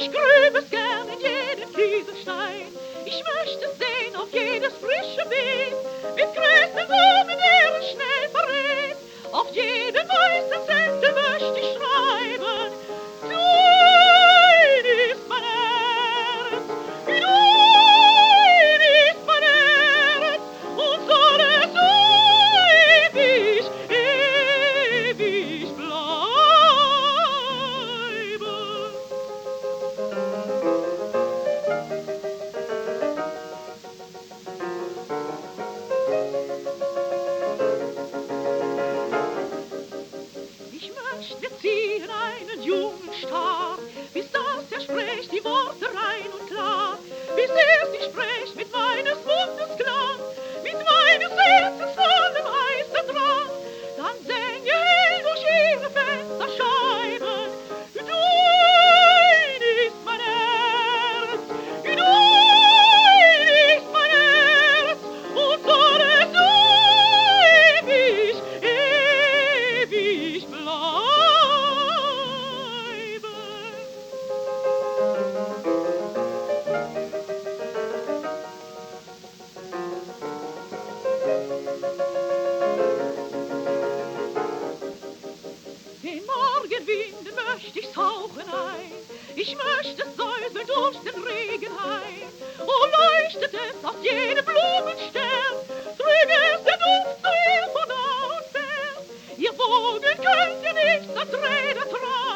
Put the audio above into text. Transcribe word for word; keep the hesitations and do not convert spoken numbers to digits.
Ich grüb es gern in jeden Kieselstein. Ich möchte sehen auf jedes frische Beet, mit größten Blumen, der es schnell verrät. Auf jeden weißen Zettel möchte ich schreiben: Dein ist mein Herz, dein ist mein Herz, und soll es ewig, ewig bleiben. Ich möchte, wir ziehen einen jungen Stab, bis das er spricht die Worte rein und klar, bis er sie spricht mit meines Mundes Klang, mit meines Herzens vollem heißen Drang, dann sänge hell durch ihre Fensterscheiben: Dein ist mein Herz, dein ist mein Herz, und soll es ewig, ewig bleiben. Den Morgenwind möchte ich hauchen ein, ich möchte säuseln durch den Regen ein. Oh, leuchtet es auf jedem Blumenstern, trüge es der Duft zu ihr von nah und fern. Ihr Vogel könnt ihr nicht das Räder tragen,